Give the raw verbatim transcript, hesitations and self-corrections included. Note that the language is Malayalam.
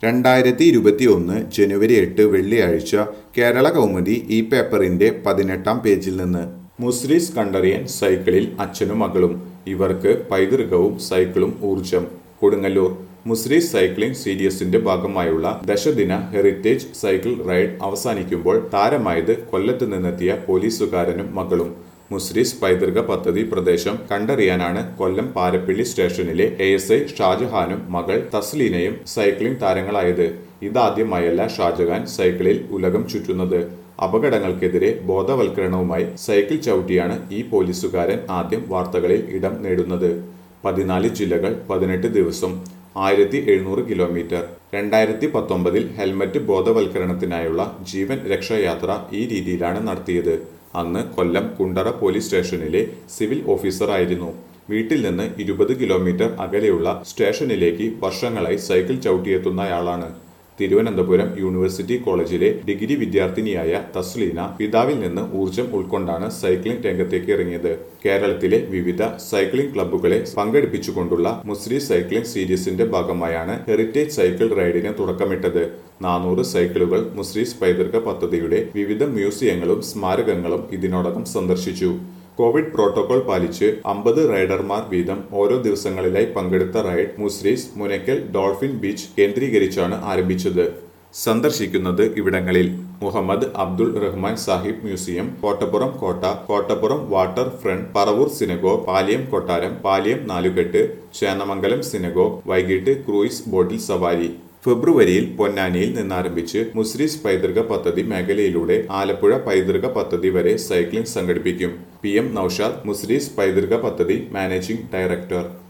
രണ്ടായിരത്തി ഇരുപത്തി ഒന്ന് ജനുവരി എട്ട് വെള്ളിയാഴ്ച കേരള കൗമുദി ഈ പേപ്പറിന്റെ പതിനെട്ടാം പേജിൽ നിന്ന് മുസ്രിസ് കണ്ടറിയൻ സൈക്കിളിൽ അച്ഛനും മകളും ഇവർക്ക് പൈതൃകവും സൈക്കിളും ഊർജം. കൊടുങ്ങല്ലൂർ മുസ്രിസ് സൈക്ലിംഗ് സീരീസിന്റെ ഭാഗമായുള്ള ദശദിന ഹെറിറ്റേജ് സൈക്കിൾ റൈഡ് അവസാനിക്കുമ്പോൾ താരമായത് കൊല്ലത്ത് നിന്നെത്തിയ പോലീസുകാരനും മകളും. മുസ്രിസ് പൈതൃക പദ്ധതി പ്രദേശം കണ്ടറിയാനാണ് കൊല്ലം പാരപ്പിള്ളി സ്റ്റേഷനിലെ എ എസ് ഐ ഷാജഹാനും മകൾ തസ്ലീനയും സൈക്ലിംഗ് താരങ്ങളായത്. ഇതാദ്യമായല്ല ഷാജഹാൻ സൈക്കിളിൽ ഉലകം ചുറ്റുന്നത്. അപകടങ്ങൾക്കെതിരെ ബോധവൽക്കരണവുമായി സൈക്കിൾ ചവിട്ടിയാണ് ഈ പോലീസുകാരൻ ആദ്യം വാർത്തകളിൽ ഇടം നേടുന്നത്. പതിനാല് ജില്ലകൾ, പതിനെട്ട് ദിവസം, ആയിരത്തി എഴുന്നൂറ് കിലോമീറ്റർ. രണ്ടായിരത്തി പത്തൊമ്പതിൽ ഹെൽമറ്റ് ബോധവൽക്കരണത്തിനായുള്ള ജീവൻ രക്ഷായാത്ര ഈ രീതിയിലാണ് നടത്തിയത്. അന്ന് കൊല്ലം കുണ്ടറ പോലീസ് സ്റ്റേഷനിലെ സിവിൽ ഓഫീസറായിരുന്നു. വീട്ടിൽ നിന്ന് ഇരുപത് കിലോമീറ്റർ അകലെയുള്ള സ്റ്റേഷനിലേക്ക് വർഷങ്ങളായി സൈക്കിൾ ചവിട്ടിയെത്തുന്നയാളാണ്. തിരുവനന്തപുരം യൂണിവേഴ്സിറ്റി കോളേജിലെ ഡിഗ്രി വിദ്യാർത്ഥിനിയായ തസ്ലീന പിതാവിൽ നിന്ന് ഊർജം ഉൾക്കൊണ്ടാണ് സൈക്ലിംഗ് രംഗത്തേക്ക് ഇറങ്ങിയത്. കേരളത്തിലെ വിവിധ സൈക്ലിംഗ് ക്ലബ്ബുകളെ പങ്കെടുപ്പിച്ചുകൊണ്ടുള്ള മുസ്രിസ് സൈക്ലിംഗ് സീരീസിന്റെ ഭാഗമായാണ് ഹെറിറ്റേജ് സൈക്കിൾ റൈഡിന് തുടക്കമിട്ടത്. നാനൂറ് സൈക്കിളുകൾ മുസ്രിസ് പൈതൃക പദ്ധതിയുടെ വിവിധ മ്യൂസിയങ്ങളും സ്മാരകങ്ങളും ഇതിനോടകം സന്ദർശിച്ചു. കോവിഡ് പ്രോട്ടോകോൾ പാലിച്ച് അമ്പത് റൈഡർമാർ വീതം ഓരോ ദിവസങ്ങളിലായി പങ്കെടുത്ത ride Muziris Munakkal dolphin beach കേന്ദ്രീകരിച്ചാണ് ആരംഭിച്ചത്. സന്ദർശിക്കുന്നത് ഇവിടങ്ങളിൽ: മുഹമ്മദ് അബ്ദുൾ റഹ്മാൻ സാഹിബ് മ്യൂസിയം, കോട്ടപ്പുറം കോട്ട, Kottappuram water front, Paravur synagogue, Paliyam കൊട്ടാരം, പാലിയം നാലുകെട്ട്, ചേന്നമംഗലം സിനഗോഗ്. വൈകിട്ട് ക്രൂയിസ് ബോട്ടിൽ സവാരി. ഫെബ്രുവരിയിൽ പൊന്നാനിയിൽ നിന്നാരംഭിച്ച് മുസ്രിസ് പൈതൃക പദ്ധതി മേഖലയിലൂടെ ആലപ്പുഴ പൈതൃക പദ്ധതി വരെ സൈക്ലിംഗ് സംഘടിപ്പിക്കും. പി എം നൌഷാദ്, മുസ്രിസ് പൈതൃക പദ്ധതി മാനേജിംഗ് ഡയറക്ടർ.